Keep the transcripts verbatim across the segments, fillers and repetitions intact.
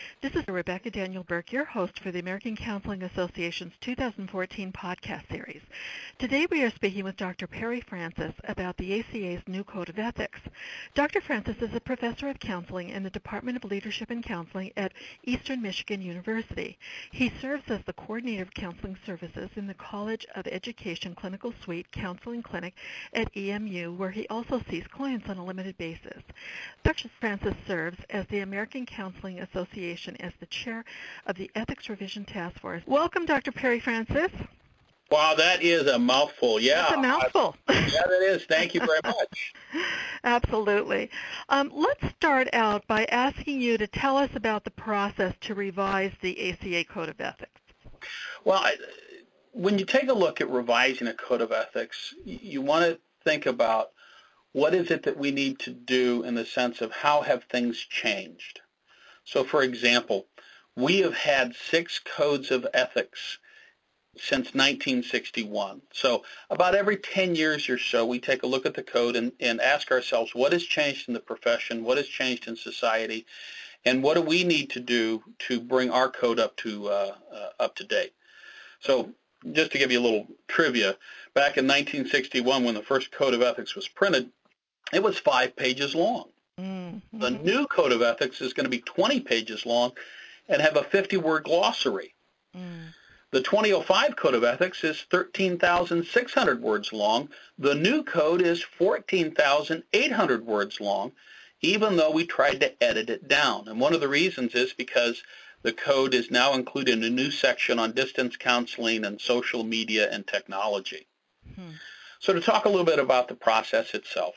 This is Rebecca Daniel Burke, your host for the American Counseling Association's two thousand fourteen podcast series. Today we are speaking with Doctor Perry Francis about the A C A's new Code of Ethics. Doctor Francis is a professor of counseling in the Department of Leadership and Counseling at Eastern Michigan University. He serves as the coordinator of counseling services in the College of Education Clinical Suite Counseling Clinic at E M U, where he also sees clients on a limited basis. Doctor Francis serves as the American Counseling Association as the chair of the Ethics Revision Task Force. Welcome, Doctor Perry Francis. Wow, that is a mouthful. Yeah. That's a mouthful. Uh, yeah, that is. Thank you very much. Absolutely. Um, let's start out by asking you to tell us about the process to revise the A C A Code of Ethics. Well, I, when you take a look at revising a Code of Ethics, you, you want to think about what is it that we need to do in the sense of how have things changed. So, for example, we have had six codes of ethics since nineteen sixty-one. So about every ten years or so, we take a look at the code and, and ask ourselves, what has changed in the profession, what has changed in society, and what do we need to do to bring our code up to uh, uh, up to date. So just to give you a little trivia, back in nineteen sixty-one, when the first Code of Ethics was printed, it was five pages long. Mm-hmm. The new Code of Ethics is going to be twenty pages long and have a fifty-word glossary. Mm. The twenty oh five Code of Ethics is thirteen thousand six hundred words long. The new code is fourteen thousand eight hundred words long, even though we tried to edit it down. And one of the reasons is because the code is now included in a new section on distance counseling and social media and technology. Hmm. So to talk a little bit about the process itself,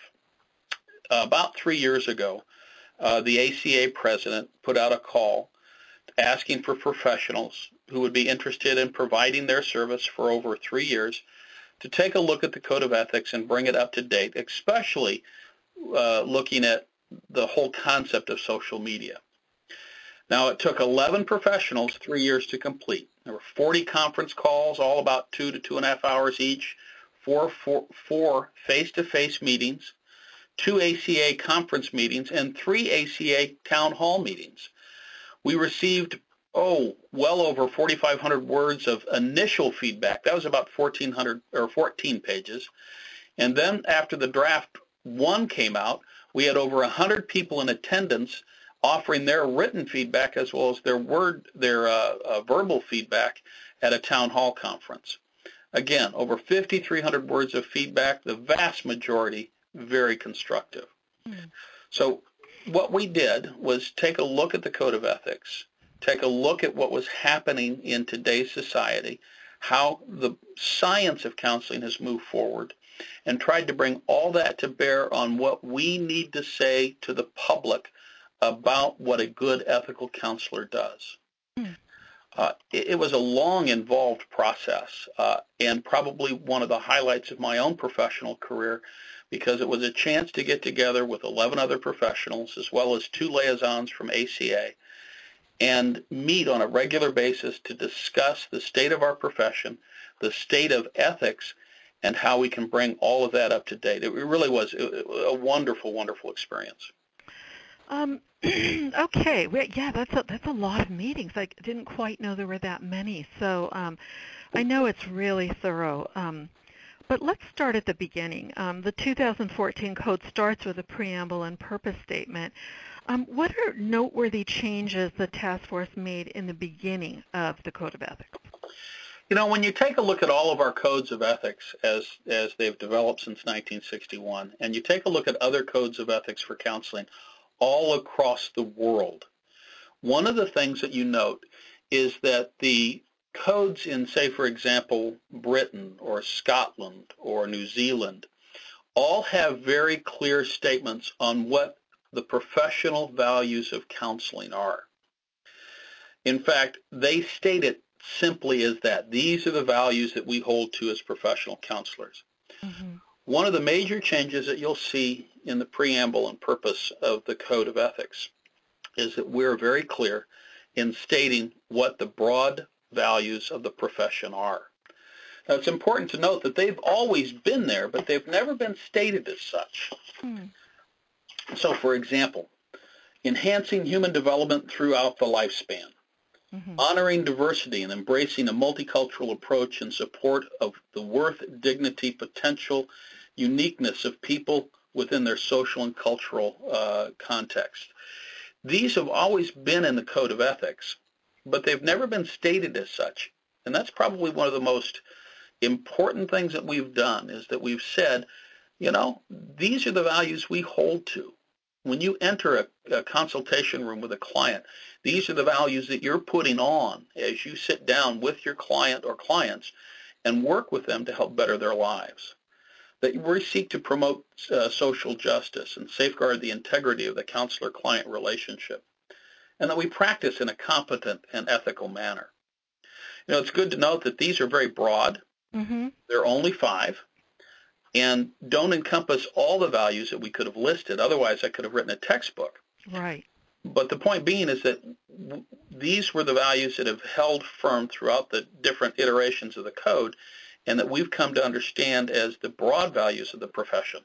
uh, about three years ago, uh, the A C A president put out a call asking for professionals who would be interested in providing their service for over three years to take a look at the Code of Ethics and bring it up to date, especially uh, looking at the whole concept of social media. Now, it took eleven professionals three years to complete. There were forty conference calls, all about two to two and a half hours each, four, four, four face-to-face meetings, two A C A conference meetings, and three A C A town hall meetings. We received, oh, well over forty-five hundred words of initial feedback. That was about fourteen hundred or fourteen pages. And then after the draft one came out, we had over one hundred people in attendance offering their written feedback as well as their word, their uh, uh, verbal feedback at a town hall conference. Again, over fifty-three hundred words of feedback, the vast majority very constructive. Mm. So what we did was take a look at the Code of Ethics, take a look at what was happening in today's society, how the science of counseling has moved forward, and tried to bring all that to bear on what we need to say to the public about what a good ethical counselor does. Mm. Uh, it, it was a long, involved process, uh, and probably one of the highlights of my own professional career, because it was a chance to get together with eleven other professionals as well as two liaisons from A C A and meet on a regular basis to discuss the state of our profession, the state of ethics, and how we can bring all of that up to date. It really was a wonderful, wonderful experience. Um, okay, well, yeah, that's a, that's a lot of meetings. I didn't quite know there were that many. So um, I know it's really thorough. Um, but let's start at the beginning. Um, the two thousand fourteen code starts with a preamble and purpose statement. Um, what are noteworthy changes the task force made in the beginning of the Code of Ethics? You know, when you take a look at all of our codes of ethics as, as they've developed since nineteen sixty-one, and you take a look at other codes of ethics for counseling all across the world, one of the things that you note is that the codes in, say, for example, Britain or Scotland or New Zealand all have very clear statements on what the professional values of counseling are. In fact, they state it simply as that. These are the values that we hold to as professional counselors. Mm-hmm. One of the major changes that you'll see in the preamble and purpose of the Code of Ethics is that we're very clear in stating what the broad values of the profession are. Now, it's important to note that they've always been there, but they've never been stated as such. Mm. So, for example, enhancing human development throughout the lifespan, mm-hmm. honoring diversity and embracing a multicultural approach in support of the worth, dignity, potential, uniqueness of people within their social and cultural uh, context. These have always been in the Code of Ethics, but they've never been stated as such. And that's probably one of the most important things that we've done, is that we've said, you know, these are the values we hold to. When you enter a, a consultation room with a client, these are the values that you're putting on as you sit down with your client or clients and work with them to help better their lives. That we seek to promote uh, social justice and safeguard the integrity of the counselor-client relationship, and that we practice in a competent and ethical manner. You know, it's good to note that these are very broad. Mm-hmm. They're only five, and don't encompass all the values that we could have listed. Otherwise, I could have written a textbook. Right. But the point being is that w- these were the values that have held firm throughout the different iterations of the code, and that we've come to understand as the broad values of the profession.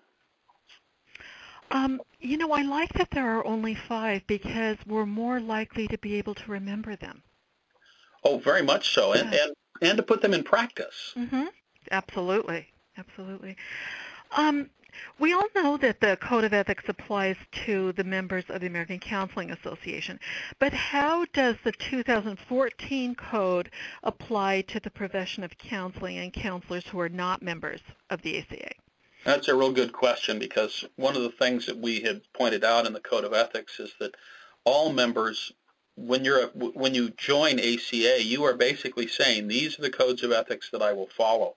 Um, you know, I like that there are only five because we're more likely to be able to remember them. Oh, very much so, and, yeah. and, and to put them in practice. Mm-hmm. Absolutely, absolutely. Um, we all know that the Code of Ethics applies to the members of the American Counseling Association, but how does the two thousand fourteen Code apply to the profession of counseling and counselors who are not members of the A C A? That's a real good question, because one of the things that we had pointed out in the Code of Ethics is that all members, when you're a, when you join A C A, you are basically saying, these are the codes of ethics that I will follow.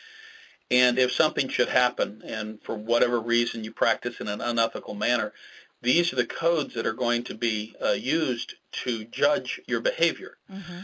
And if something should happen, and for whatever reason you practice in an unethical manner, these are the codes that are going to be uh, used to judge your behavior.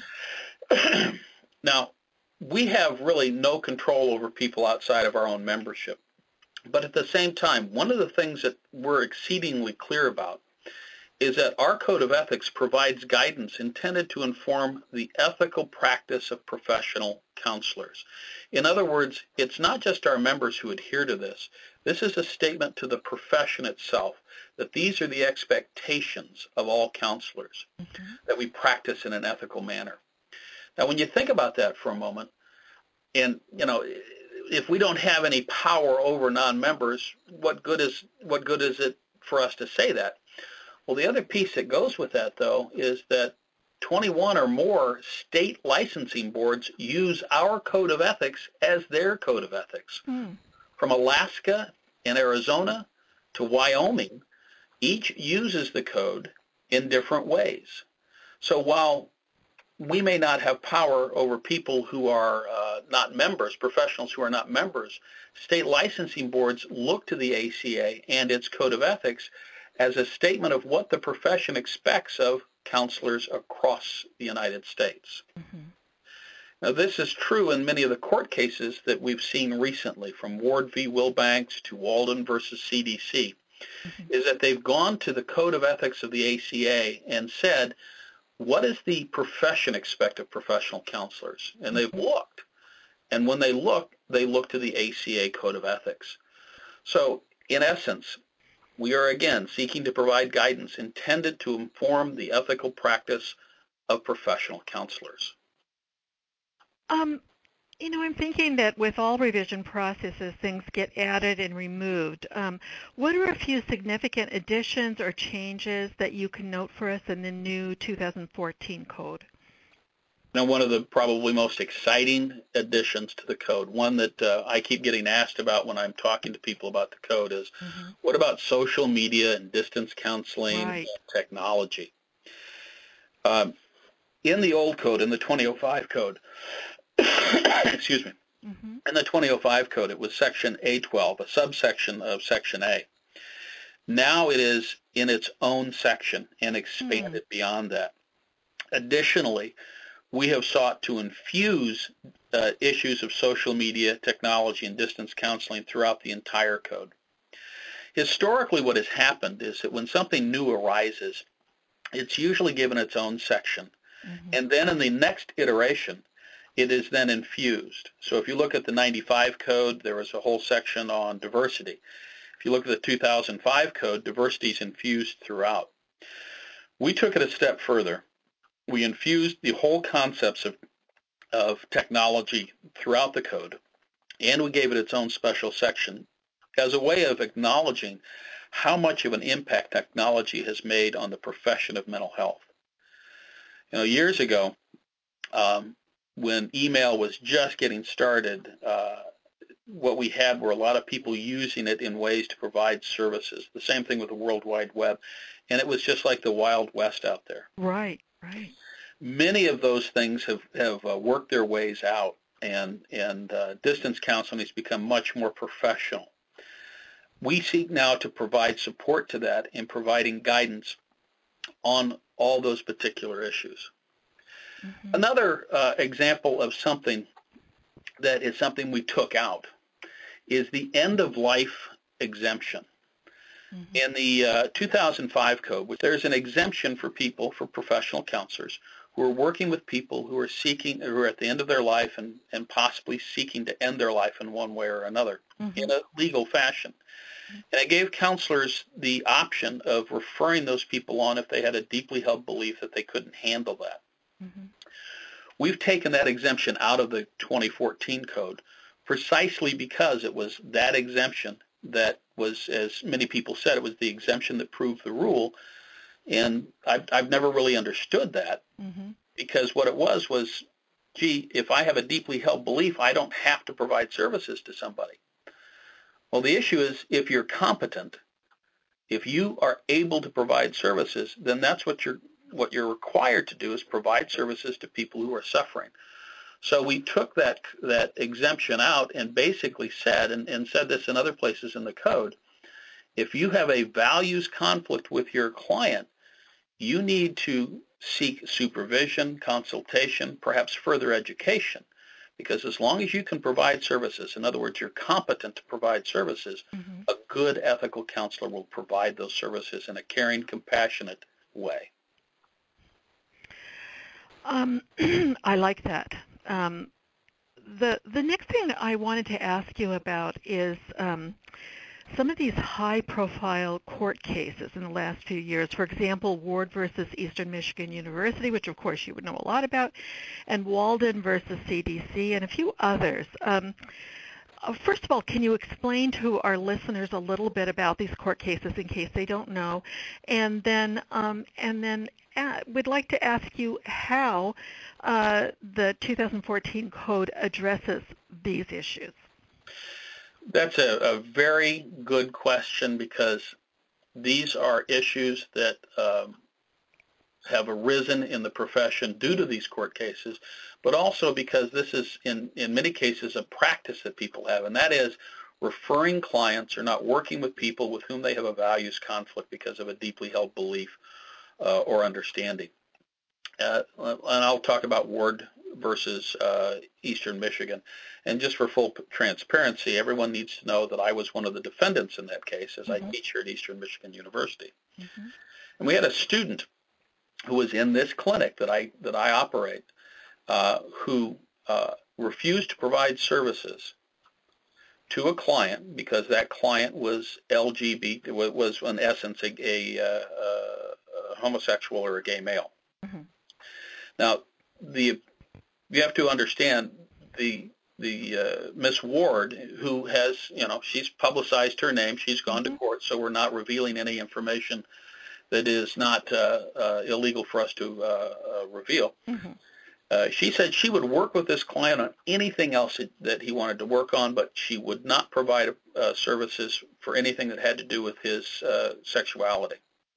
Mm-hmm. Now, we have really no control over people outside of our own membership. But at the same time, one of the things that we're exceedingly clear about is that our Code of Ethics provides guidance intended to inform the ethical practice of professional counselors. In other words, it's not just our members who adhere to this. This is a statement to the profession itself that these are the expectations of all counselors, mm-hmm. that we practice in an ethical manner. Now, when you think about that for a moment, and, you know, if we don't have any power over non-members, what good is what good is it for us to say that? Well, the other piece that goes with that, though, is that twenty-one or more state licensing boards use our Code of Ethics as their Code of Ethics. Mm. From Alaska and Arizona to Wyoming, each uses the code in different ways. So while we may not have power over people who are uh, not members, professionals who are not members, state licensing boards look to the A C A and its Code of Ethics as a statement of what the profession expects of counselors across the United States. Mm-hmm. Now, this is true in many of the court cases that we've seen recently, from Ward v. Wilbanks to Walden versus C D C, mm-hmm. is that they've gone to the Code of Ethics of the A C A and said, what does the profession expect of professional counselors? And they've looked. And when they look, they look to the A C A Code of Ethics. So, in essence, we are again seeking to provide guidance intended to inform the ethical practice of professional counselors. Um, you know, I'm thinking that with all revision processes, things get added and removed. Um, what are a few significant additions or changes that you can note for us in the new two thousand fourteen code? Now, one of the probably most exciting additions to the code, one that uh, I keep getting asked about when I'm talking to people about the code, is mm-hmm. what about social media and distance counseling right. and technology? Um, in the old code, in the twenty oh five code, excuse me, mm-hmm. in the twenty oh five code, it was section A twelve, a subsection of section A. Now it is in its own section and expanded mm. beyond that. Additionally, we have sought to infuse uh, issues of social media, technology, and distance counseling throughout the entire code. Historically, what has happened is that when something new arises, it's usually given its own section. Mm-hmm. And then in the next iteration, it is then infused. So if you look at the ninety-five code, there was a whole section on diversity. If you look at the two thousand five code, diversity is infused throughout. We took it a step further. We infused the whole concepts of, of technology throughout the code, and we gave it its own special section as a way of acknowledging how much of an impact technology has made on the profession of mental health. You know, years ago, um, when email was just getting started, uh, what we had were a lot of people using it in ways to provide services. The same thing with the World Wide Web, and it was just like the Wild West out there. Right, right. Many of those things have, have uh, worked their ways out, and, and uh, distance counseling has become much more professional. We seek now to provide support to that in providing guidance on all those particular issues. Mm-hmm. Another uh, example of something that is something we took out is the end-of-life exemption. Mm-hmm. In the uh, two thousand five code, there's an exemption for people, for professional counselors, who are working with people who are seeking, who are at the end of their life and, and possibly seeking to end their life in one way or another, mm-hmm. in a legal fashion. And it gave counselors the option of referring those people on if they had a deeply held belief that they couldn't handle that. Mm-hmm. We've taken that exemption out of the twenty fourteen code precisely because it was that exemption that was, as many people said, it was the exemption that proved the rule. And I've, I've never really understood that, mm-hmm. because what it was was, gee, if I have a deeply held belief, I don't have to provide services to somebody. Well, the issue is, if you're competent, if you are able to provide services, then that's what you're what you're required to do, is provide services to people who are suffering. So we took that that exemption out and basically said, and, and said this in other places in the code, if you have a values conflict with your client, you need to seek supervision, consultation, perhaps further education. Because as long as you can provide services, in other words, you're competent to provide services, mm-hmm. a good ethical counselor will provide those services in a caring, compassionate way. Um, I like that. Um, the the next thing I wanted to ask you about is um, some of these high-profile court cases in the last few years. For example, Ward versus Eastern Michigan University, which of course you would know a lot about, and Walden versus C D C, and a few others. Um, uh, first of all, can you explain to our listeners a little bit about these court cases in case they don't know, and then um, and then uh, we'd like to ask you how uh, the two thousand fourteen code addresses these issues. That's a, a very good question, because these are issues that um, have arisen in the profession due to these court cases, but also because this is, in, in many cases, a practice that people have, and that is referring clients or not working with people with whom they have a values conflict because of a deeply held belief uh, or understanding. Uh, and I'll talk about Ward versus uh, Eastern Michigan. And just for full transparency, everyone needs to know that I was one of the defendants in that case, as mm-hmm. I teach here at Eastern Michigan University. Mm-hmm. And we had a student who was in this clinic that I that I operate, uh, who uh, refused to provide services to a client because that client was L G B T, was in essence a, a, a, a homosexual or a gay male. Mm-hmm. Now, the you have to understand the the uh, Miss Ward, who has, you know, she's publicized her name, she's gone mm-hmm. to court, so we're not revealing any information that is not uh, uh, illegal for us to uh, uh, reveal. Mm-hmm. Uh, she said she would work with this client on anything else that he wanted to work on, but she would not provide uh, services for anything that had to do with his uh, sexuality.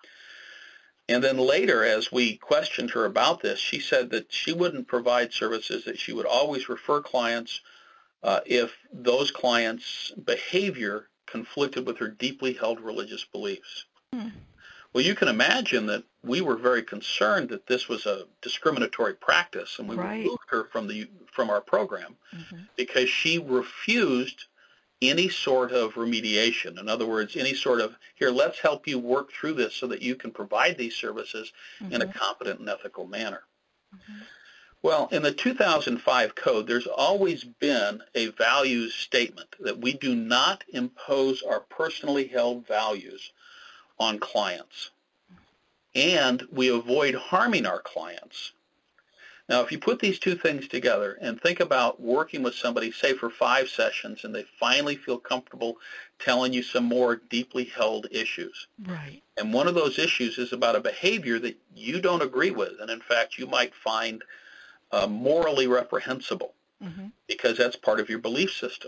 And then later, as we questioned her about this, she said that she wouldn't provide services, that she would always refer clients uh, if those clients' behavior conflicted with her deeply held religious beliefs. Mm. Well, you can imagine that we were very concerned that this was a discriminatory practice, and we right. removed her from the from our program mm-hmm. because she refused any sort of remediation. In other words, any sort of, here, let's help you work through this so that you can provide these services mm-hmm. in a competent and ethical manner. Mm-hmm. Well, in the two thousand five code, there's always been a values statement that we do not impose our personally held values on clients. and we avoid harming our clients. Now, if you put these two things together and think about working with somebody, say, for five sessions, and they finally feel comfortable telling you some more deeply held issues. Right. And one of those issues is about a behavior that you don't agree with, and in fact, you might find uh, morally reprehensible, mm-hmm. because that's part of your belief system.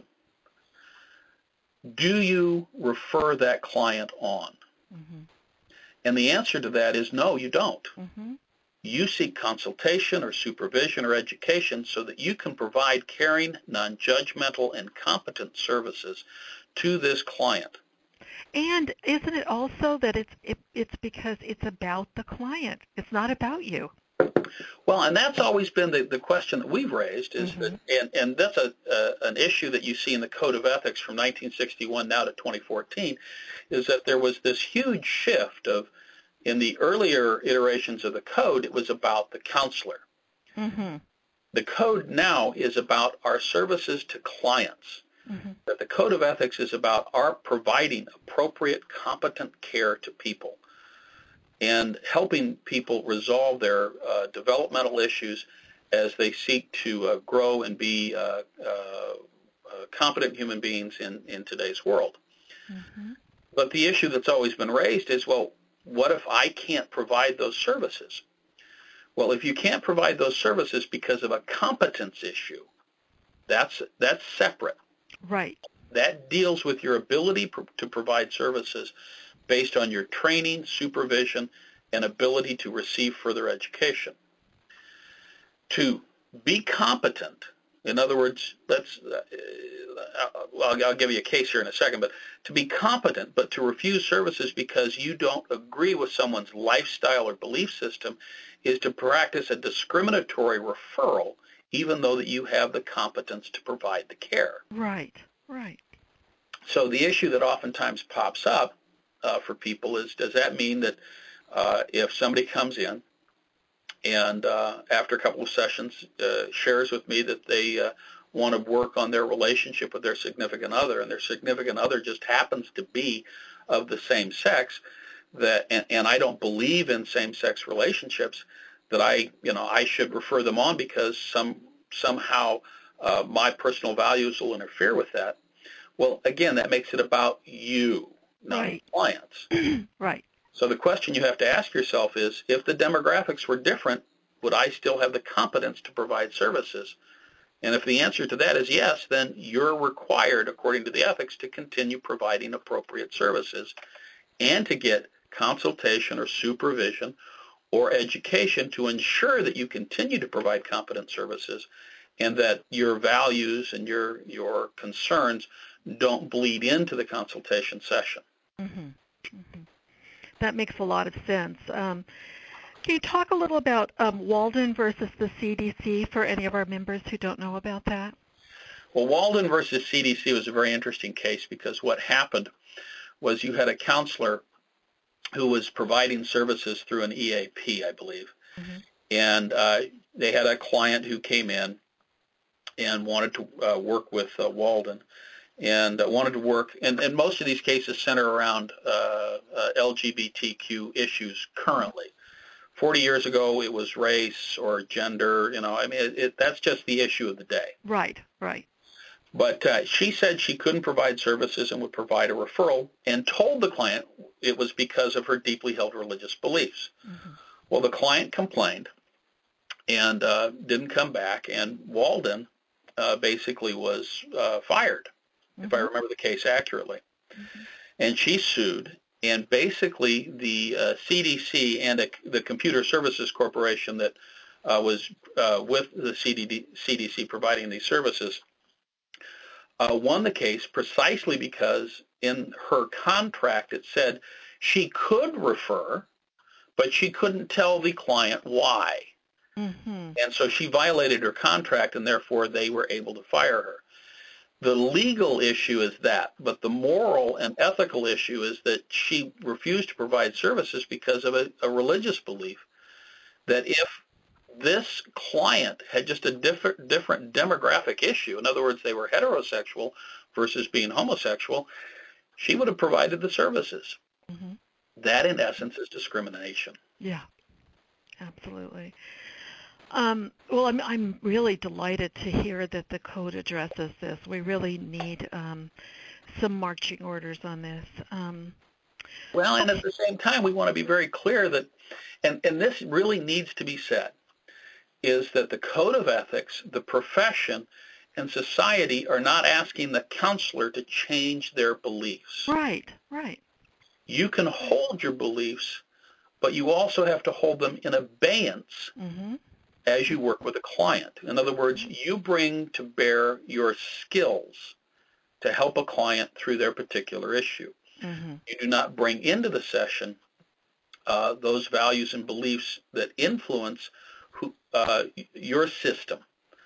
Do you refer that client on? Mm-hmm. And the answer to that is no, you don't. Mm-hmm. You seek consultation or supervision or education so that you can provide caring, non-judgmental, and competent services to this client. And isn't it also that it's it, it's because it's about the client? It's not about you. Well, and that's always been the, the question that we've raised, is mm-hmm. that, and, and that's a, a an issue that you see in the Code of Ethics from nineteen sixty-one now to twenty fourteen, is that there was this huge shift of, in the earlier iterations of the code, it was about the counselor. Mm-hmm. The code now is about our services to clients. Mm-hmm. That the Code of Ethics is about our providing appropriate, competent care to people and helping people resolve their uh, developmental issues as they seek to uh, grow and be uh, uh, uh, competent human beings in, in today's world. Mm-hmm. But the issue that's always been raised is, well, what if I can't provide those services? Well, if you can't provide those services because of a competence issue, that's that's separate. Right. That deals with your ability pr- to provide services based on your training, supervision, and ability to receive further education. To be competent, in other words, let's, uh, well, I'll give you a case here in a second, but to be competent but to refuse services because you don't agree with someone's lifestyle or belief system is to practice a discriminatory referral, even though that you have the competence to provide the care. Right, right. So the issue that oftentimes pops up uh, for people is, does that mean that uh, if somebody comes in and uh, after a couple of sessions uh, shares with me that they uh, want to work on their relationship with their significant other, and their significant other just happens to be of the same sex, that and, and I don't believe in same-sex relationships, that I, you know, I should refer them on because some somehow uh, my personal values will interfere with that. Well, again, that makes it about you, not right. clients. Right. So the question you have to ask yourself is, if the demographics were different, would I still have the competence to provide services? And if the answer to that is yes, then you're required, according to the ethics, to continue providing appropriate services and to get consultation or supervision or education to ensure that you continue to provide competent services and that your values and your, your concerns don't bleed into the consultation session. Mm-hmm. Mm-hmm. That makes a lot of sense. Um, can you talk a little about um, Walden versus the C D C for any of our members who don't know about that? Well, Walden versus C D C was a very interesting case because what happened was you had a counselor who was providing services through an E A P, I believe, mm-hmm. and uh, they had a client who came in and wanted to uh, work with uh, Walden, and uh, wanted to work, and, and most of these cases center around uh, uh, L G B T Q issues currently. forty years ago, it was race or gender, you know, I mean, it, it, that's just the issue of the day. Right, right. But uh, she said she couldn't provide services and would provide a referral and told the client it was because of her deeply held religious beliefs. Mm-hmm. Well, the client complained and uh, didn't come back, and Walden uh, basically was uh, fired, mm-hmm. if I remember the case accurately. Mm-hmm. And she sued, and basically the uh, C D C and a, the Computer Services Corporation that uh, was uh, with the C D C providing these services uh, won the case precisely because in her contract it said she could refer, but she couldn't tell the client why. Mm-hmm. And so she violated her contract, and therefore they were able to fire her. The legal issue is that, but the moral and ethical issue is that she refused to provide services because of a, a religious belief that if this client had just a different, different demographic issue, in other words, they were heterosexual versus being homosexual, she would have provided the services. Mm-hmm. That, in essence, is discrimination. Yeah, absolutely. Um, well, I'm I'm really delighted to hear that the code addresses this. We really need um, some marching orders on this. Um, Well, and at okay. the same time, we want to be very clear that, and, and this really needs to be said, is that the code of ethics, the profession, and society are not asking the counselor to change their beliefs. Right, right. You can hold your beliefs, but you also have to hold them in abeyance Mm-hmm. as you work with a client. In other words, you bring to bear your skills to help a client through their particular issue. Mm-hmm. You do not bring into the session uh, those values and beliefs that influence who, uh, your system.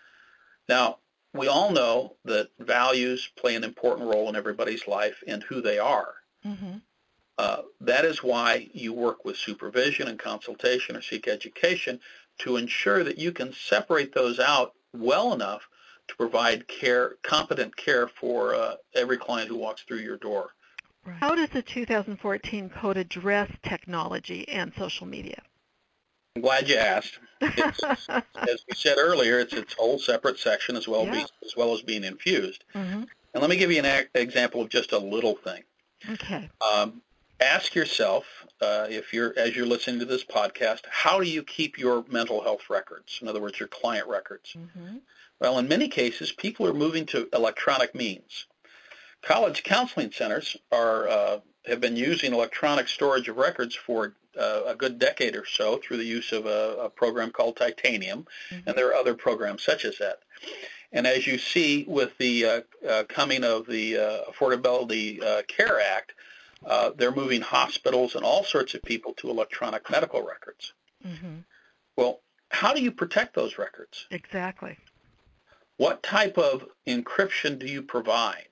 Now, we all know that values play an important role in everybody's life and who they are. Mm-hmm. Uh, that is why you work with supervision and consultation or seek education to ensure that you can separate those out well enough to provide care, competent care for uh, every client who walks through your door. Right. How does the two thousand fourteen code address technology and social media? I'm glad you asked. It's, as we said earlier, it's its whole separate section as well, Yeah. be, as, well as being infused. Mm-hmm. And let me give you an a- example of just a little thing. Okay. Um, ask yourself, uh, if you're as you're listening to this podcast, how do you keep your mental health records? In other words, your client records. Mm-hmm. Well, in many cases, people are moving to electronic means. College counseling centers are uh, have been using electronic storage of records for uh, a good decade or so through the use of a, a program called Titanium, Mm-hmm. and there are other programs such as that. And as you see with the uh, uh, coming of the uh, Affordability uh, Care Act, uh, they're moving hospitals and all sorts of people to electronic medical records. Mm-hmm. Well, how do you protect those records? Exactly. What type of encryption do you provide?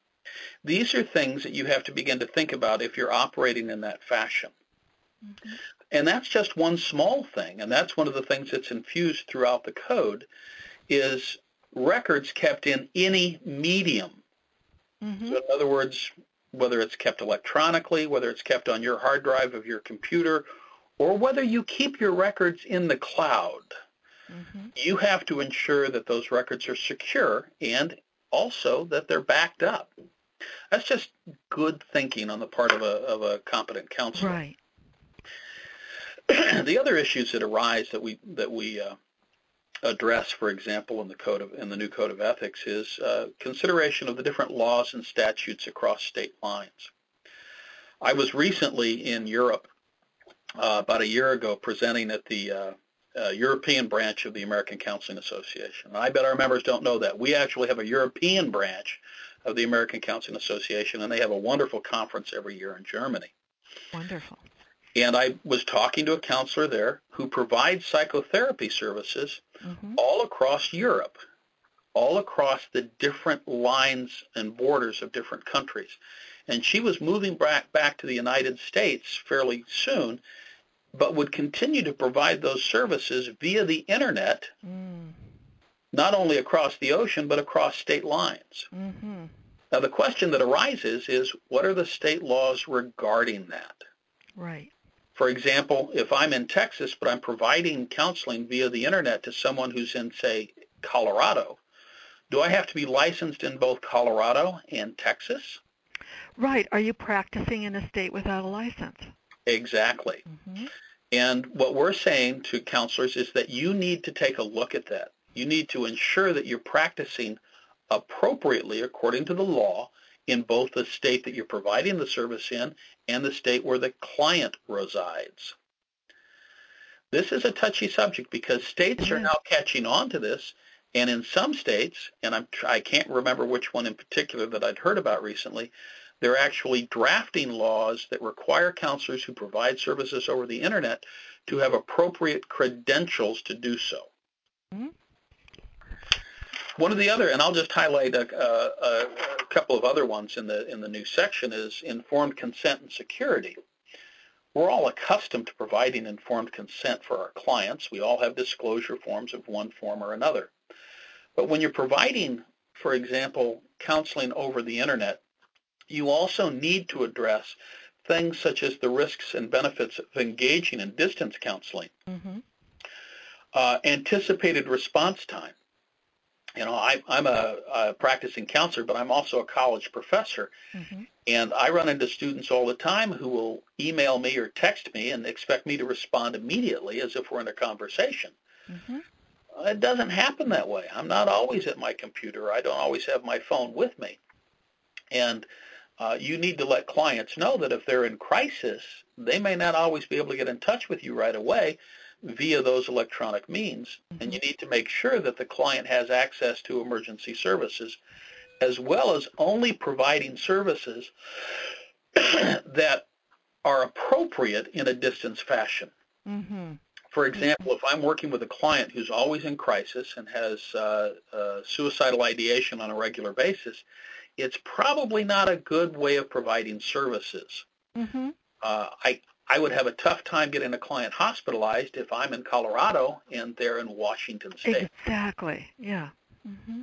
These are things that you have to begin to think about if you're operating in that fashion. Mm-hmm. And that's just one small thing, and that's one of the things that's infused throughout the code is records kept in any medium. Mm-hmm. So in other words, whether it's kept electronically, whether it's kept on your hard drive of your computer, or whether you keep your records in the cloud, Mm-hmm. you have to ensure that those records are secure and also that they're backed up. That's just good thinking on the part of a, of a competent counselor. Right. The other issues that arise that we that we uh, address, for example, in the code of in the new code of ethics, is uh, consideration of the different laws and statutes across state lines. I was recently in Europe uh, about a year ago presenting at the uh, uh, European branch of the American Counseling Association. And I bet our members don't know that. We actually have a European branch of the American Counseling Association, and they have a wonderful conference every year in Germany. Wonderful. And I was talking to a counselor there who provides psychotherapy services Mm-hmm. all across Europe, all across the different lines and borders of different countries. And she was moving back, back to the United States fairly soon, but would continue to provide those services via the internet, Mm. not only across the ocean, but across state lines. Mm-hmm. Now, the question that arises is, what are the state laws regarding that? Right. For example, if I'm in Texas, but I'm providing counseling via the internet to someone who's in, say, Colorado, do I have to be licensed in both Colorado and Texas? Right. Are you practicing in a state without a license? Exactly. Mm-hmm. And what we're saying to counselors is that you need to take a look at that. You need to ensure that you're practicing appropriately according to the law in both the state that you're providing the service in and the state where the client resides. This is a touchy subject because states are now catching on to this, and in some states, and I'm, I can't remember which one in particular that I'd heard about recently, they're actually drafting laws that require counselors who provide services over the internet to have appropriate credentials to do so. Mm-hmm. One of the other, and I'll just highlight a, a, a couple of other ones in the in the new section, is informed consent and security. We're all accustomed to providing informed consent for our clients. We all have disclosure forms of one form or another. But when you're providing, for example, counseling over the internet, you also need to address things such as the risks and benefits of engaging in distance counseling, Mm-hmm. uh, anticipated response time. You know, I, I'm a, a practicing counselor, but I'm also a college professor, Mm-hmm. and I run into students all the time who will email me or text me and expect me to respond immediately as if we're in a conversation. Mm-hmm. It doesn't happen that way. I'm not always at my computer. I don't always have my phone with me. And uh, you need to let clients know that if they're in crisis, they may not always be able to get in touch with you right away via those electronic means. Mm-hmm. And you need to make sure that the client has access to emergency services, as well as only providing services that are appropriate in a distance fashion. Mm-hmm. For example, if I'm working with a client who's always in crisis and has uh, uh, suicidal ideation on a regular basis, it's probably not a good way of providing services. Mm-hmm. Uh, I I would have a tough time getting a client hospitalized if I'm in Colorado and they're in Washington State. Exactly. Yeah. Mm-hmm.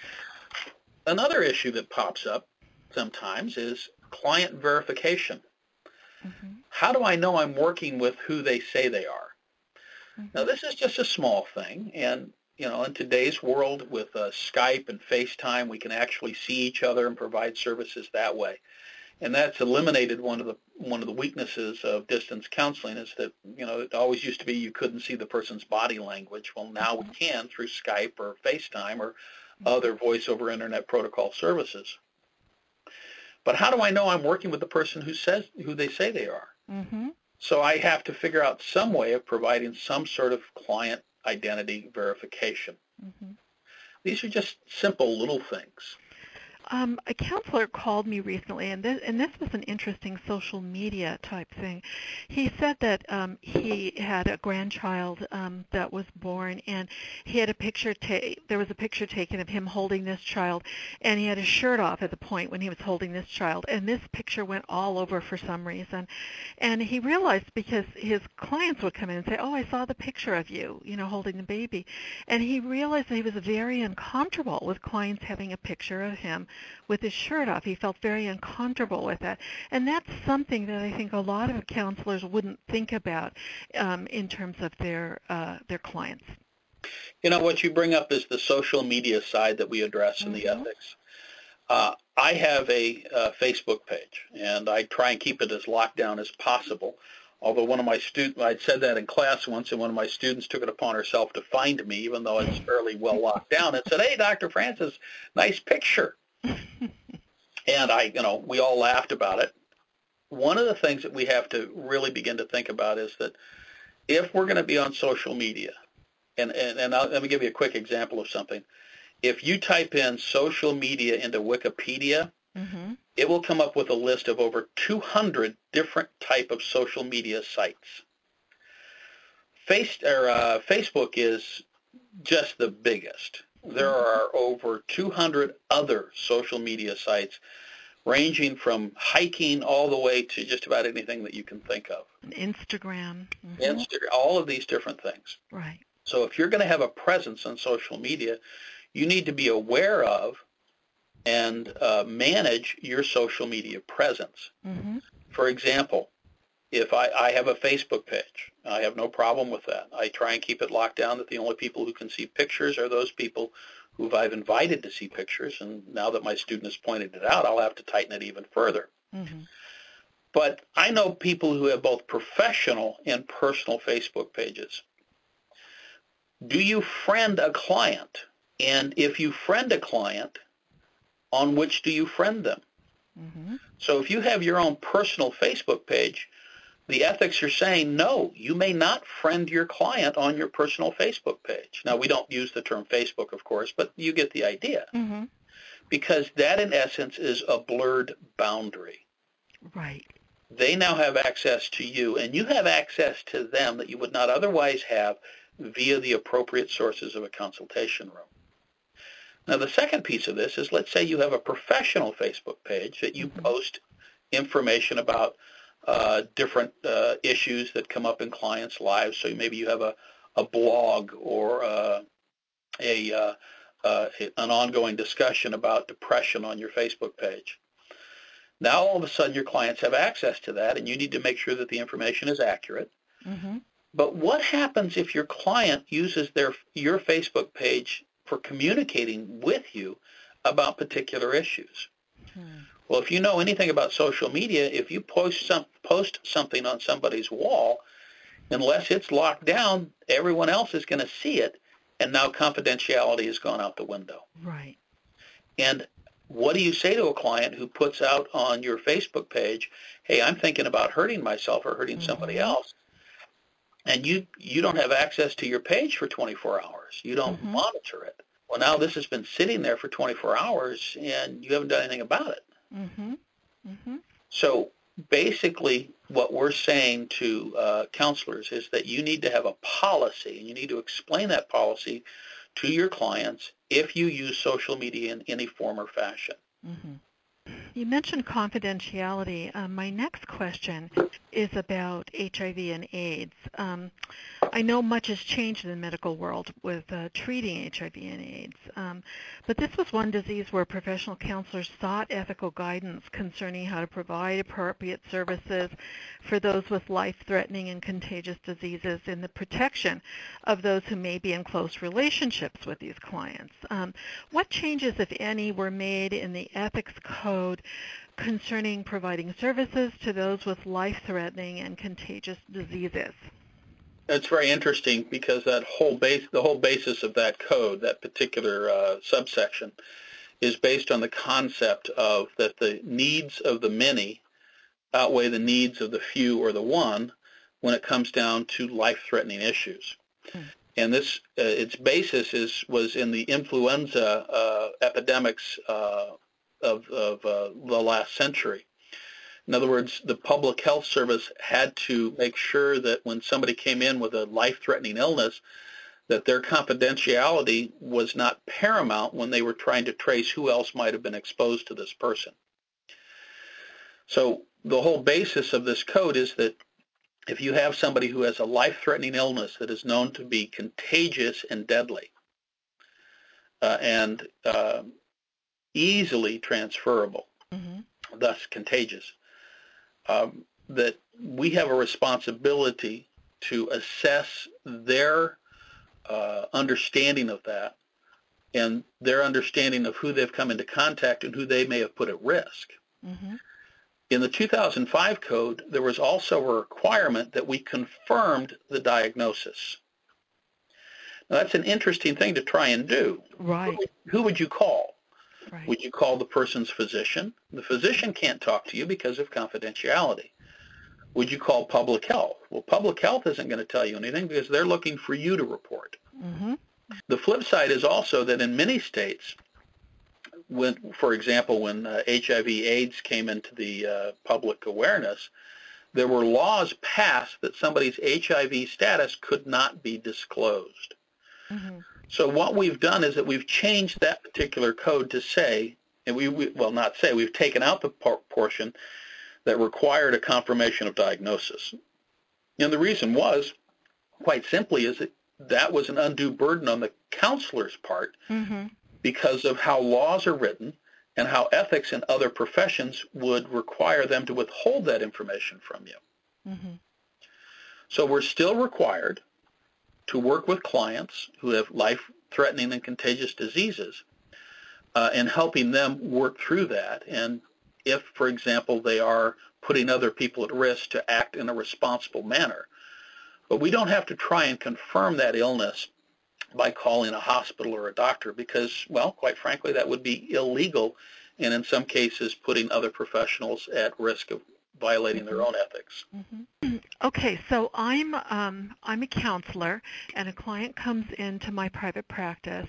Another issue that pops up sometimes is client verification. Mm-hmm. How do I know I'm working with who they say they are? Mm-hmm. Now, this is just a small thing, and you know, in today's world with uh, Skype and FaceTime, we can actually see each other and provide services that way. And that's eliminated one of the one of the weaknesses of distance counseling is that, you know, it always used to be you couldn't see the person's body language. Well, now we can through Skype or FaceTime or other voice over internet protocol services. But how do I know I'm working with the person who says who they say they are? Mm-hmm. So I have to figure out some way of providing some sort of client identity verification. Mm-hmm. These are just simple little things. Um, a counselor called me recently, and this, and this was an interesting social media type thing. He said that um, he had a grandchild um, that was born, and he had a picture. Ta- there was a picture taken of him holding this child, and he had his shirt off at the point when he was holding this child. And this picture went all over for some reason, and he realized because his clients would come in and say, "Oh, I saw the picture of you, you know, holding the baby," and he realized that he was very uncomfortable with clients having a picture of him with his shirt off. He felt very uncomfortable with that. And that's something that I think a lot of counselors wouldn't think about um, in terms of their uh, their clients. You know, what you bring up is the social media side that we address in the Mm-hmm. ethics. Uh, I have a, uh Facebook page, and I try and keep it as locked down as possible. Although one of my students, I'd said that in class once, and one of my students took it upon herself to find me, even though it's fairly well locked down, and said, "Hey, Doctor Francis, nice picture." And I, you know, we all laughed about it. One of the things that we have to really begin to think about is that if we're going to be on social media, and, and, and I'll, let me give you a quick example of something. If you type in social media into Wikipedia, Mm-hmm. it will come up with a list of over two hundred different type of social media sites. Face, or, uh, Facebook is just the biggest. There are over two hundred other social media sites ranging from hiking all the way to just about anything that you can think of. Instagram. Mm-hmm. Instagram, all of these different things. Right. So if you're going to have a presence on social media, you need to be aware of and uh, manage your social media presence. Mm-hmm. For example, if I, I have a Facebook page, I have no problem with that. I try and keep it locked down that the only people who can see pictures are those people who I've invited to see pictures, and now that my student has pointed it out, I'll have to tighten it even further. Mm-hmm. But I know people who have both professional and personal Facebook pages. Do you friend a client? And if you friend a client, on which do you friend them? Mm-hmm. So if you have your own personal Facebook page, the ethics are saying, no, you may not friend your client on your personal Facebook page. Now, we don't use the term Facebook, of course, but you get the idea. Mm-hmm. Because that, in essence, is a blurred boundary. Right. They now have access to you, and you have access to them that you would not otherwise have via the appropriate sources of a consultation room. Now, the second piece of this is, let's say you have a professional Facebook page that you Mm-hmm. post information about uh, different uh, issues that come up in clients' lives. So maybe you have a, a blog or uh, a uh, uh, an ongoing discussion about depression on your Facebook page. Now all of a sudden your clients have access to that, and you need to make sure that the information is accurate. Mm-hmm. But what happens if your client uses their your Facebook page for communicating with you about particular issues? Hmm. Well, if you know anything about social media, if you post some post something on somebody's wall, unless it's locked down, everyone else is going to see it, and now confidentiality has gone out the window. Right. And what do you say to a client who puts out on your Facebook page, hey, I'm thinking about hurting myself or hurting Mm-hmm. somebody else, and you, you don't have access to your page for twenty-four hours. You don't Mm-hmm. monitor it. Well, now this has been sitting there for twenty-four hours, and you haven't done anything about it. Mm-hmm. Mm-hmm. So basically what we're saying to uh, counselors is that you need to have a policy, and you need to explain that policy to your clients if you use social media in any form or fashion. Mm-hmm. You mentioned confidentiality. Um, my next question is about H I V and AIDS. Um, I know much has changed in the medical world with uh, treating H I V and AIDS, um, but this was one disease where professional counselors sought ethical guidance concerning how to provide appropriate services for those with life-threatening and contagious diseases and the protection of those who may be in close relationships with these clients. Um, what changes, if any, were made in the ethics code concerning providing services to those with life-threatening and contagious diseases? That's very interesting because that whole base, the whole basis of that code, that particular uh, subsection, is based on the concept of that the needs of the many outweigh the needs of the few or the one when it comes down to life-threatening issues. Hmm. And this, uh, its basis is was in the influenza uh, epidemics uh, of, of uh, the last century. In other words, the public health service had to make sure that when somebody came in with a life-threatening illness, that their confidentiality was not paramount when they were trying to trace who else might have been exposed to this person. So the whole basis of this code is that if you have somebody who has a life-threatening illness that is known to be contagious and deadly uh, and uh, easily transferable, Mm-hmm. thus contagious, um, that we have a responsibility to assess their uh, understanding of that and their understanding of who they've come into contact and who they may have put at risk. Mm-hmm. In the two thousand five code, there was also a requirement that we confirmed the diagnosis. Now, that's an interesting thing to try and do. Right. Who would you call? Right. Would you call the person's physician? The physician can't talk to you because of confidentiality. Would you call public health? Well, public health isn't going to tell you anything because they're looking for you to report. Mm-hmm. The flip side is also that in many states, when, for example, when uh, H I V AIDS came into the uh, public awareness, there were laws passed that somebody's H I V status could not be disclosed. Mm-hmm. So what we've done is that we've changed that particular code to say, and we, we well, not say, we've taken out the por- portion that required a confirmation of diagnosis. And the reason was, quite simply, is that that was an undue burden on the counselor's part Mm-hmm. because of how laws are written and how ethics in other professions would require them to withhold that information from you. Mm-hmm. So we're still required to work with clients who have life-threatening and contagious diseases uh, and helping them work through that. And if, for example, they are putting other people at risk, to act in a responsible manner. But we don't have to try and confirm that illness by calling a hospital or a doctor because, well, quite frankly, that would be illegal and in some cases putting other professionals at risk of violating Mm-hmm. their own ethics. Mm-hmm. Okay, so I'm um, I'm a counselor, and a client comes into my private practice,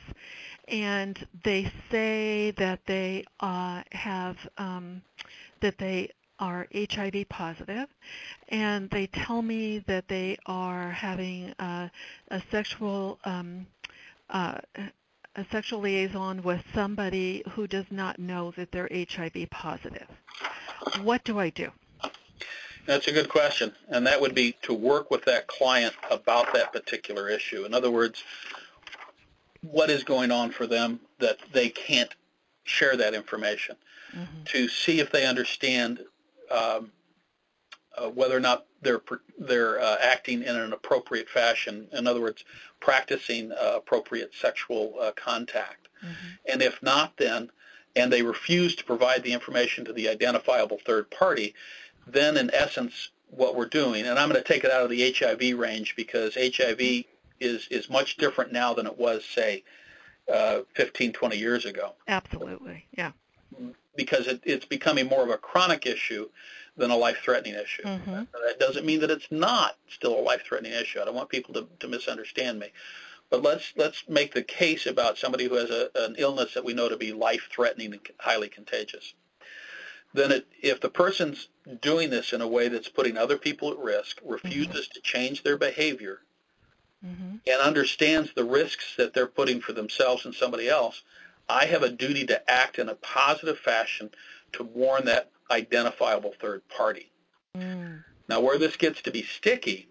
and they say that they uh, have um, that they are H I V positive, and they tell me that they are having uh, a sexual um, uh, a sexual liaison with somebody who does not know that they're H I V positive. What do I do? That's a good question, and that would be to work with that client about that particular issue. In other words, what is going on for them that they can't share that information, mm-hmm. to see if they understand um, uh, whether or not they're they're uh, acting in an appropriate fashion. In other words, practicing uh, appropriate sexual uh, contact. Mm-hmm. And if not, then, and they refuse to provide the information to the identifiable third party, then in essence, what we're doing, and I'm going to take it out of the H I V range because H I V is is much different now than it was, say, uh, fifteen, twenty years ago. Absolutely, yeah. Because it, it's becoming more of a chronic issue than a life-threatening issue. Mm-hmm. That doesn't mean that it's not still a life-threatening issue. I don't want people to, to misunderstand me. But let's let's make the case about somebody who has a, an illness that we know to be life-threatening and highly contagious. Then it, if the person's doing this in a way that's putting other people at risk, refuses mm-hmm. to change their behavior, mm-hmm. and understands the risks that they're putting for themselves and somebody else, I have a duty to act in a positive fashion to warn that identifiable third party. Mm. Now, where this gets to be sticky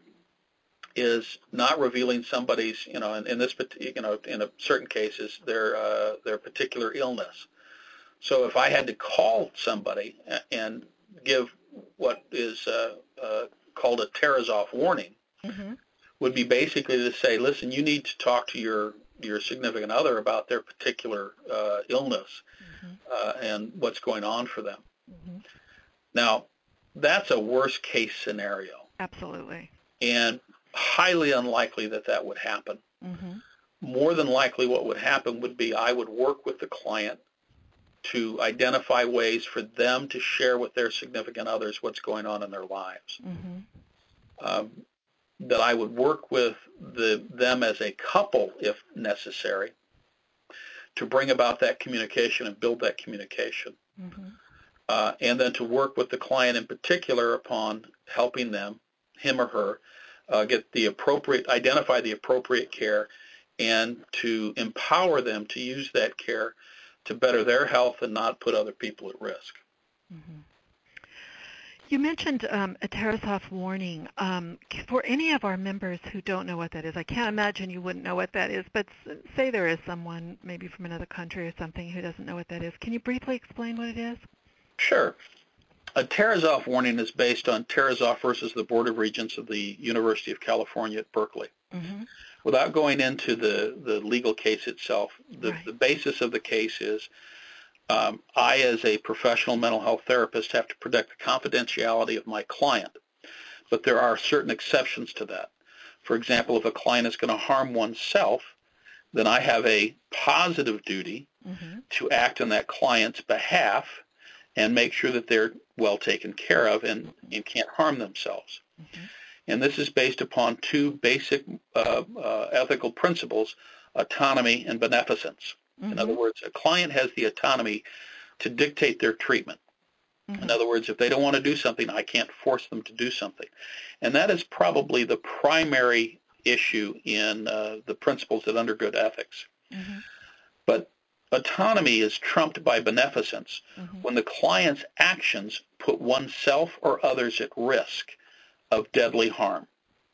is not revealing somebody's, you know, in, in this, you know, in a certain cases, their uh, their particular illness. So if I had to call somebody and give what is uh, uh, called a Tarasoff warning, mm-hmm. would be basically to say, listen, you need to talk to your your significant other about their particular uh, illness mm-hmm. uh, and what's going on for them. Mm-hmm. Now, that's a worst case scenario. Absolutely. And highly unlikely that that would happen. Mm-hmm. More than likely what would happen would be I would work with the client to identify ways for them to share with their significant others what's going on in their lives. Mm-hmm. Um, that I would work with the, them as a couple, if necessary, to bring about that communication and build that communication. Mm-hmm. Uh, and then to work with the client in particular upon helping them, him or her, uh, get the appropriate, identify the appropriate care, and to empower them to use that care to better their health and not put other people at risk. Mm-hmm. You mentioned um, a Tarasoff warning. Um, for any of our members who don't know what that is, I can't imagine you wouldn't know what that is, but say there is someone maybe from another country or something who doesn't know what that is. Can you briefly explain what it is? Sure. A Tarasoff warning is based on Tarasoff versus the Board of Regents of the University of California at Berkeley. Mm-hmm. Without going into the, the legal case itself, the, right. the basis of the case is Um, I, as a professional mental health therapist, have to protect the confidentiality of my client, but there are certain exceptions to that. For example, if a client is going to harm oneself, then I have a positive duty mm-hmm. to act on that client's behalf and make sure that they're well taken care of and, mm-hmm. and can't harm themselves. Mm-hmm. And this is based upon two basic uh, uh, ethical principles, autonomy and beneficence. Mm-hmm. In other words, a client has the autonomy to dictate their treatment. Mm-hmm. In other words, if they don't want to do something, I can't force them to do something. And that is probably the primary issue in uh, the principles that undergird ethics. Mm-hmm. But autonomy is trumped by beneficence mm-hmm. when the client's actions put oneself or others at risk of deadly harm.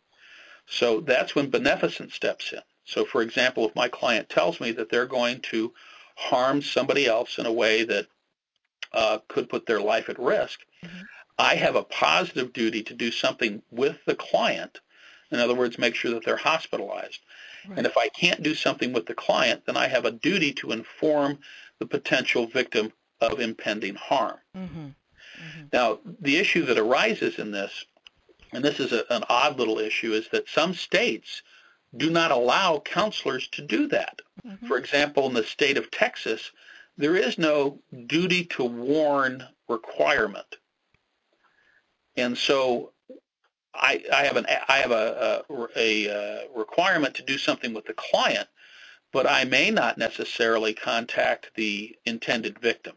So that's when beneficence steps in. So, for example, if my client tells me that they're going to harm somebody else in a way that uh, could put their life at risk, mm-hmm. I have a positive duty to do something with the client. In other words, make sure that they're hospitalized. Right. And if I can't do something with the client, then I have a duty to inform the potential victim of impending harm. Mm-hmm. Mm-hmm. Now, the issue that arises in this, and this is a, an odd little issue, is that some states do not allow counselors to do that. Mm-hmm. For example, in the state of Texas, there is no duty to warn requirement. And so I, I have, an, I have a, a, a requirement to do something with the client, but I may not necessarily contact the intended victim.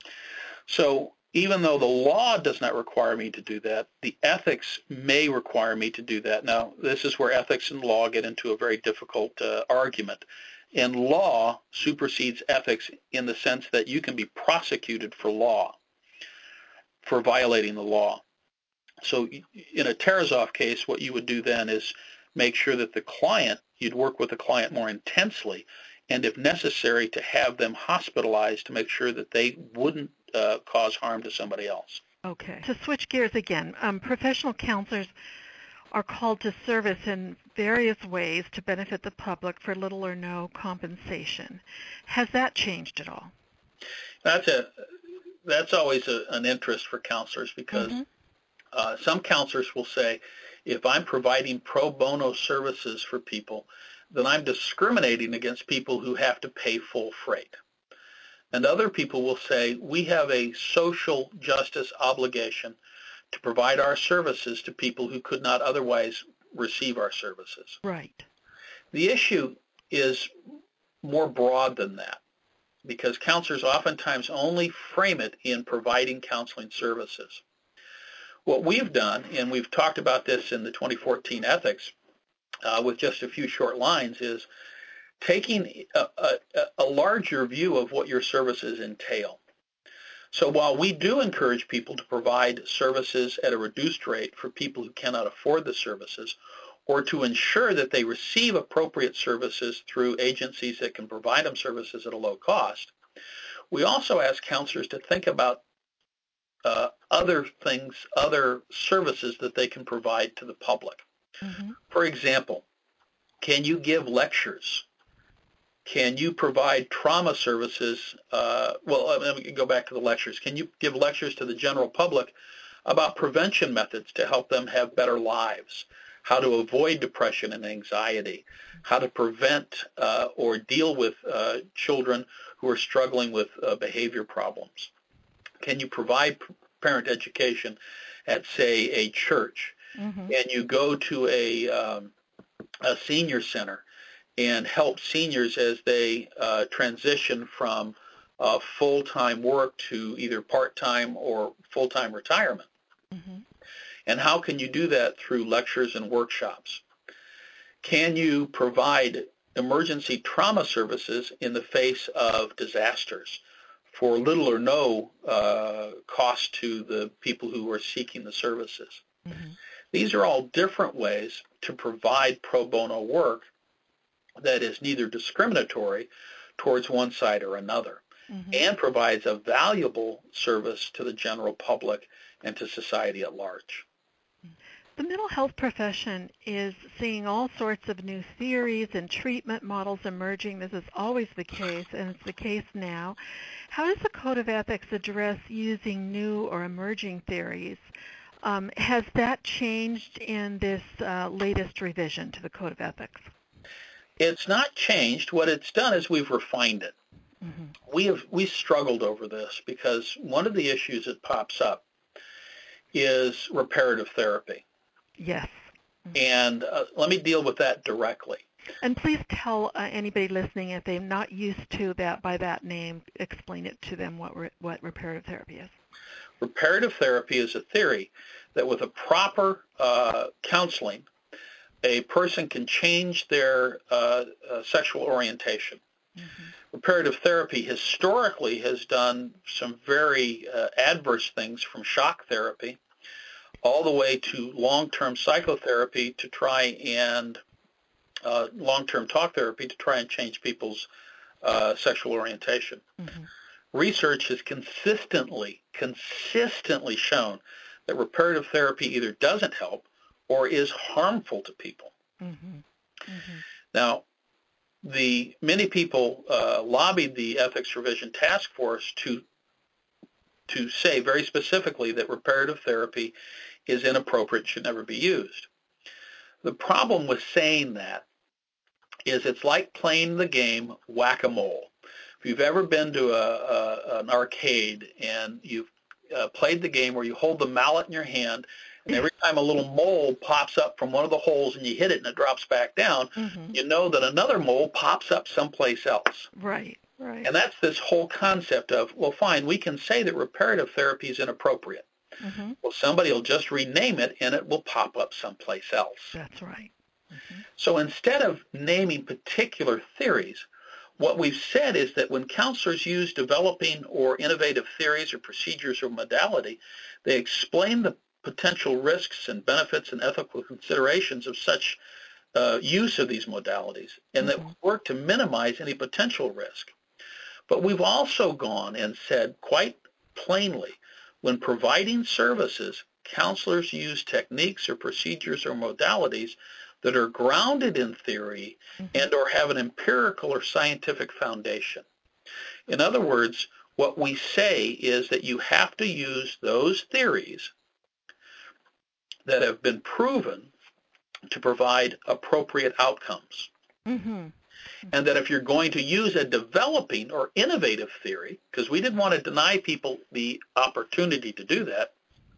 So even though the law does not require me to do that, the ethics may require me to do that. Now, this is where ethics and law get into a very difficult uh, argument. And law supersedes ethics in the sense that you can be prosecuted for law, for violating the law. So in a Tarasoff case, what you would do then is make sure that the client, you'd work with the client more intensely and if necessary, to have them hospitalized to make sure that they wouldn't uh, cause harm to somebody else. Okay. To switch gears again, um, professional counselors are called to service in various ways to benefit the public for little or no compensation. Has that changed at all? That's a that's always a, an interest for counselors because Mm-hmm. uh, some counselors will say, if I'm providing pro bono services for people, then I'm discriminating against people who have to pay full freight. And other people will say, we have a social justice obligation to provide our services to people who could not otherwise receive our services. Right. The issue is more broad than that, because counselors oftentimes only frame it in providing counseling services. What we've done, and we've talked about this in the twenty fourteen ethics uh, with just a few short lines, is taking a, a, a larger view of what your services entail. So while we do encourage people to provide services at a reduced rate for people who cannot afford the services, or to ensure that they receive appropriate services through agencies that can provide them services at a low cost, we also ask counselors to think about uh, other things, other services that they can provide to the public. Mm-hmm. For example, can you give lectures? Can you provide trauma services? Uh, well, let me go back to the lectures. Can you give lectures to the general public about prevention methods to help them have better lives, how to avoid depression and anxiety, how to prevent uh, or deal with uh, children who are struggling with uh, behavior problems? Can you provide parent education at, say, a church? Mm-hmm. Can you go to a, um, a senior center and help seniors as they uh, transition from uh, full-time work to either part-time or full-time retirement? Mm-hmm. And how can you do that through lectures and workshops? Can you provide emergency trauma services in the face of disasters for little or no uh, cost to the people who are seeking the services? Mm-hmm. These are all different ways to provide pro bono work that is neither discriminatory towards one side or another, Mm-hmm. and provides a valuable service to the general public and to society at large. The mental health profession is seeing all sorts of new theories and treatment models emerging. This is always the case, and it's the case now. How does the Code of Ethics address using new or emerging theories? Um, has that changed in this uh, latest revision to the Code of Ethics? It's not changed. What it's done is we've refined it. Mm-hmm. We have we struggled over this because one of the issues that pops up is reparative therapy. Yes. Mm-hmm. And uh, let me deal with that directly. And please tell uh, anybody listening, if they're not used to that by that name, explain it to them what re- what reparative therapy is. Reparative therapy is a theory that with a proper uh, counseling, a person can change their uh, uh, sexual orientation. Mm-hmm. Reparative therapy historically has done some very uh, adverse things, from shock therapy all the way to long-term psychotherapy to try and uh, long-term talk therapy to try and change people's uh, sexual orientation. Mm-hmm. Research has consistently, consistently shown that reparative therapy either doesn't help or is harmful to people. Mm-hmm. Mm-hmm. Now, the many people uh, lobbied the Ethics Revision Task Force to to say very specifically that reparative therapy is inappropriate, should never be used. The problem with saying that is it's like playing the game whack-a-mole. If you've ever been to a, a, an arcade and you've uh, played the game where you hold the mallet in your hand, and every time a little mole pops up from one of the holes and you hit it and it drops back down, mm-hmm. you know that another mole pops up someplace else. Right, right. And that's this whole concept of, well, fine, we can say that reparative therapy is inappropriate. Mm-hmm. Well, somebody will just rename it and it will pop up someplace else. That's right. Mm-hmm. So instead of naming particular theories, what we've said is that when counselors use developing or innovative theories or procedures or modality, they explain the potential risks and benefits and ethical considerations of such uh, use of these modalities, and Mm-hmm. that we work to minimize any potential risk. But we've also gone and said quite plainly, when providing services, counselors use techniques or procedures or modalities that are grounded in theory Mm-hmm. and or have an empirical or scientific foundation. In other words, what we say is that you have to use those theories that have been proven to provide appropriate outcomes. Mm-hmm. And that if you're going to use a developing or innovative theory, because we didn't want to deny people the opportunity to do that,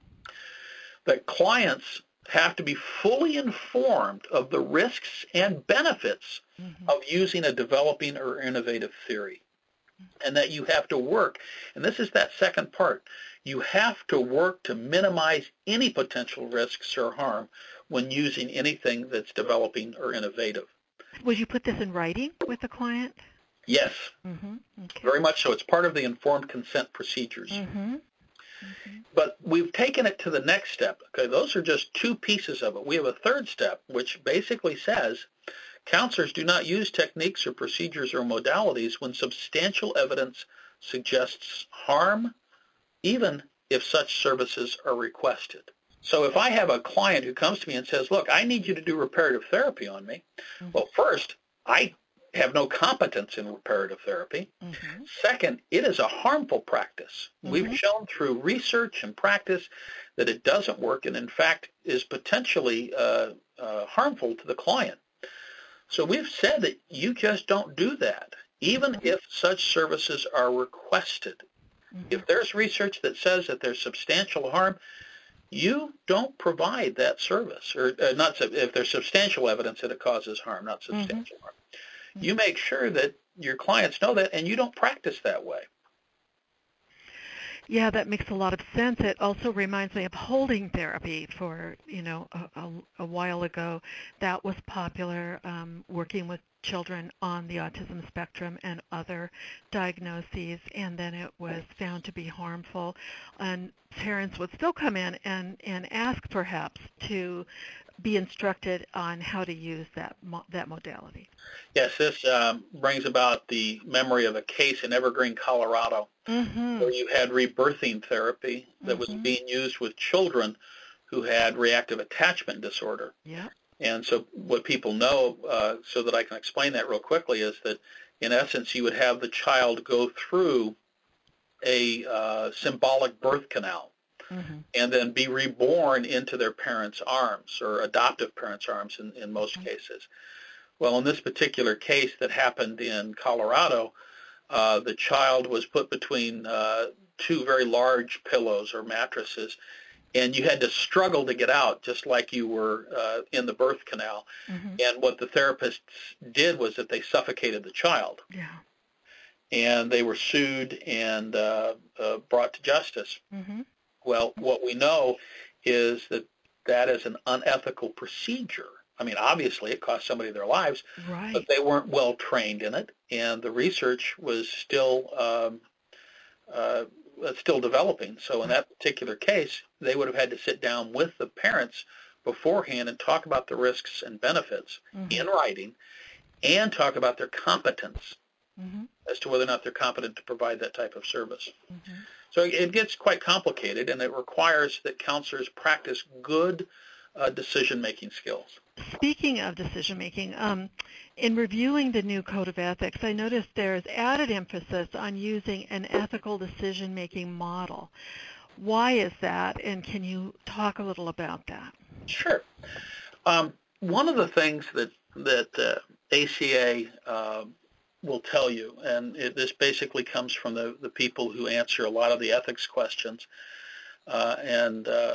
that clients have to be fully informed of the risks and benefits Mm-hmm. of using a developing or innovative theory. And that you have to work, and this is that second part, you have to work to minimize any potential risks or harm when using anything that's developing or innovative. Would you put this in writing with the client? Yes, Mm-hmm. Okay. very much so. It's part of the informed consent procedures. Mm-hmm. Mm-hmm. But we've taken it to the next step. Okay, those are just two pieces of it. We have a third step, which basically says counselors do not use techniques or procedures or modalities when substantial evidence suggests harm, even if such services are requested. So if I have a client who comes to me and says, look, I need you to do reparative therapy on me, mm-hmm. well, first, I have no competence in reparative therapy. Mm-hmm. Second, it is a harmful practice. Mm-hmm. We've shown through research and practice that it doesn't work and, in fact, is potentially uh, uh, harmful to the client. So we've said that you just don't do that, even mm-hmm. if such services are requested. Mm-hmm. If there's research that says that there's substantial harm, you don't provide that service, or uh, not if there's substantial evidence that it causes harm, not substantial mm-hmm. harm. You make sure that your clients know that, and you don't practice that way. Yeah, that makes a lot of sense. It also reminds me of holding therapy. For, you know, a, a, a while ago, that was popular, um, working with children on the autism spectrum and other diagnoses, and then it was found to be harmful. And parents would still come in and, and ask, perhaps, to be instructed on how to use that mo- that modality. Yes, this um, brings about the memory of a case in Evergreen, Colorado, mm-hmm. where you had rebirthing therapy that mm-hmm. was being used with children who had reactive attachment disorder. Yeah. And so what people know, uh, so that I can explain that real quickly, is that in essence you would have the child go through a uh, symbolic birth canal. Mm-hmm. And then be reborn into their parents' arms, or adoptive parents' arms in, in most mm-hmm. cases. Well, in this particular case that happened in Colorado, uh, the child was put between uh, two very large pillows or mattresses, and you had to struggle to get out, just like you were uh, in the birth canal. Mm-hmm. And what the therapists did was that they suffocated the child. Yeah. And they were sued and uh, uh, brought to justice. Mm-hmm. Well, what we know is that that is an unethical procedure. I mean, obviously, it cost somebody their lives, right. but they weren't well trained in it, and the research was still um, uh, still developing. So in that particular case, they would have had to sit down with the parents beforehand and talk about the risks and benefits mm-hmm. in writing, and talk about their competence mm-hmm. as to whether or not they're competent to provide that type of service. Mm-hmm. So it gets quite complicated, and it requires that counselors practice good uh, decision-making skills. Speaking of decision-making, um, in reviewing the new Code of Ethics, I noticed there's added emphasis on using an ethical decision-making model. Why is that, and can you talk a little about that? Sure. Um, one of the things that, that uh, A C A uh, will tell you, and it, this basically comes from the, the people who answer a lot of the ethics questions, uh, and uh,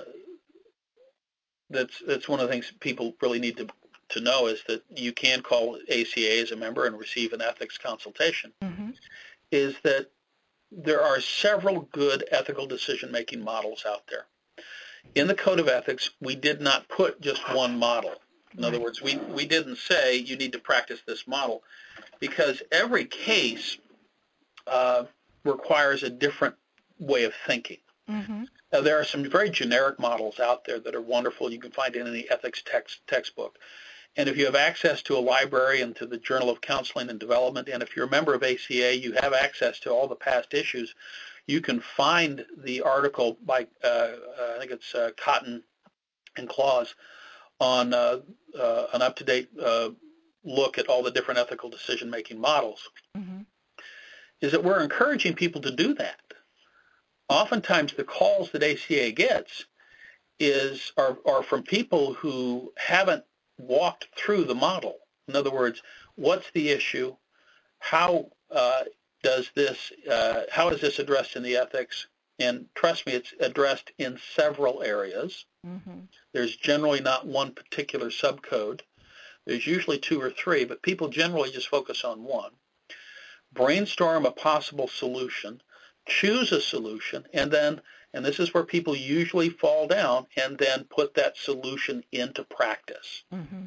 that's that's one of the things people really need to, to know, is that you can call A C A as a member and receive an ethics consultation, mm-hmm. is that there are several good ethical decision-making models out there. In the Code of Ethics, we did not put just one model. In right. other words, we, we didn't say you need to practice this model, because every case uh, requires a different way of thinking. Mm-hmm. Now, there are some very generic models out there that are wonderful. You can find in any ethics text textbook. And if you have access to a library and to the Journal of Counseling and Development, and if you're a member of A C A, you have access to all the past issues, you can find the article by, uh, I think it's uh, Cotton and Claus, on uh, uh, an up-to-date uh, look at all the different ethical decision-making models, mm-hmm. is that we're encouraging people to do that. Oftentimes the calls that A C A gets is are, are from people who haven't walked through the model. In other words, what's the issue? How uh, does this, uh, how is this addressed in the ethics? And trust me, it's addressed in several areas. Mm-hmm. There's generally not one particular subcode. There's usually two or three, but people generally just focus on one. Brainstorm a possible solution, choose a solution, and then, and this is where people usually fall down, and then put that solution into practice. Mm-hmm.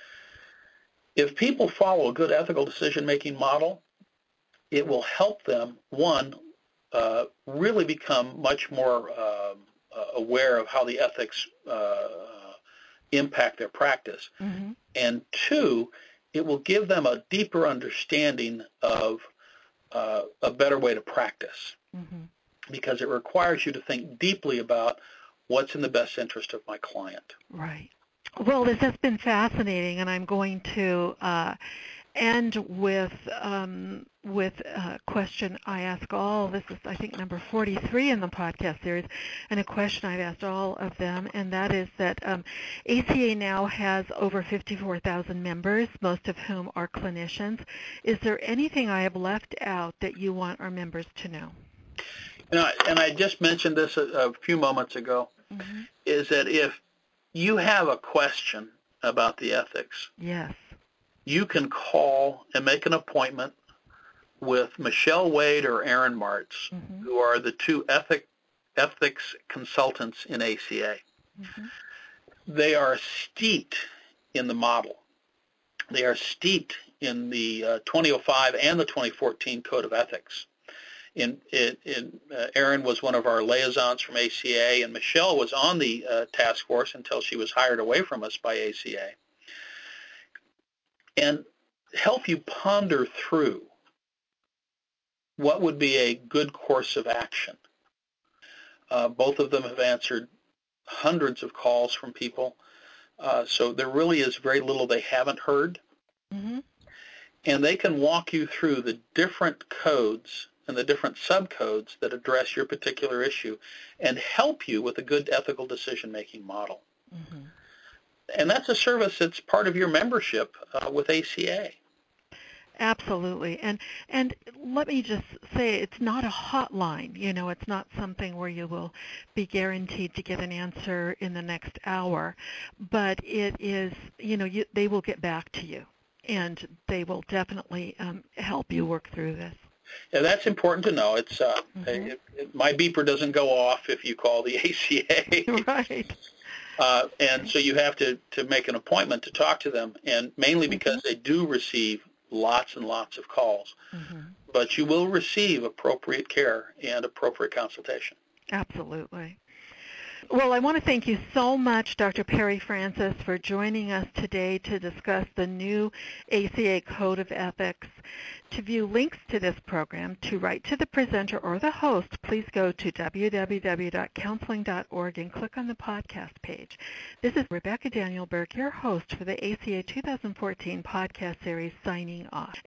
If people follow a good ethical decision-making model, it will help them, one, uh, really become much more uh, aware of how the ethics uh, impact their practice. Mm-hmm. And two, it will give them a deeper understanding of uh, a better way to practice, mm-hmm. because it requires you to think deeply about what's in the best interest of my client. Right. Well, this has been fascinating, and I'm going to uh, end with um, with a question I ask all. This is, I think, number forty-three in the podcast series, and a question I've asked all of them, and that is that um, A C A now has over fifty-four thousand members, most of whom are clinicians. Is there anything I have left out that you want our members to know? You know, and I just mentioned this a, a few moments ago, mm-hmm. is that if you have a question about the ethics, yes, you can call and make an appointment with Michelle Wade or Aaron Martz, mm-hmm. who are the two ethic, ethics consultants in A C A. Mm-hmm. They are steeped in the model. They are steeped in the uh, twenty oh five and the twenty fourteen Code of Ethics. In, in, in uh, Aaron was one of our liaisons from A C A, and Michelle was on the uh, task force until she was hired away from us by A C A. And help you ponder through what would be a good course of action. Uh, both of them have answered hundreds of calls from people, uh, so there really is very little they haven't heard. Mm-hmm. And they can walk you through the different codes and the different subcodes that address your particular issue and help you with a good ethical decision-making model. Mm-hmm. And that's a service that's part of your membership uh, with A C A. Absolutely. And and let me just say, it's not a hotline. You know, it's not something where you will be guaranteed to get an answer in the next hour. But it is, you know, you, they will get back to you, and they will definitely um, help you work through this. Yeah, that's important to know. It's uh, mm-hmm. it, it, my beeper doesn't go off if you call the A C A. Right. Uh, and so you have to, to make an appointment to talk to them, and mainly because mm-hmm. they do receive lots and lots of calls. Mm-hmm. But you will receive appropriate care and appropriate consultation. Absolutely. Well, I want to thank you so much, Doctor Perry Francis, for joining us today to discuss the new A C A Code of Ethics. To view links to this program, to write to the presenter or the host, please go to w w w dot counseling dot org and click on the podcast page. This is Rebecca Daniel Burke, your host for the A C A two thousand fourteen podcast series, signing off.